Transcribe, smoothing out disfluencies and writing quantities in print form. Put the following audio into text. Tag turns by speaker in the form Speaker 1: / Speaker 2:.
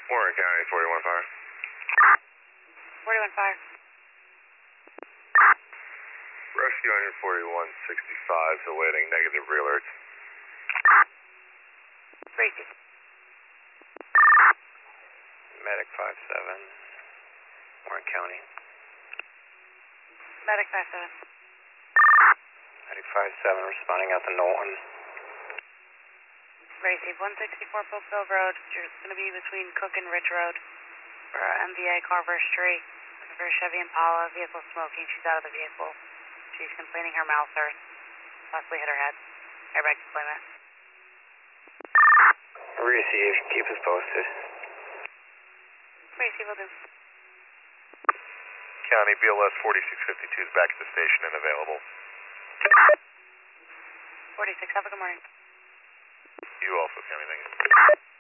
Speaker 1: Warren County, 41 fire.
Speaker 2: 41 fire.
Speaker 1: Rescue on your 4165 is awaiting negative rear alerts.
Speaker 2: Gracie.
Speaker 3: Medic 57, Warren County.
Speaker 2: Medic 57.
Speaker 3: Medic 57 responding out to Norton.
Speaker 2: Gracie, 164 Popeville Road. You're going to be between Cook and Rich Road. For MVA Carver Street. For a Chevy Impala, vehicle smoking. She's out of the vehicle. She's complaining her mouth hurts. Possibly hit her head. Airbag deployment.
Speaker 3: Received. Keep us posted.
Speaker 2: Gracie, will do.
Speaker 1: County BLS 4652 is back at the station and available.
Speaker 2: 46, have a good morning.
Speaker 1: You also, County, thank you.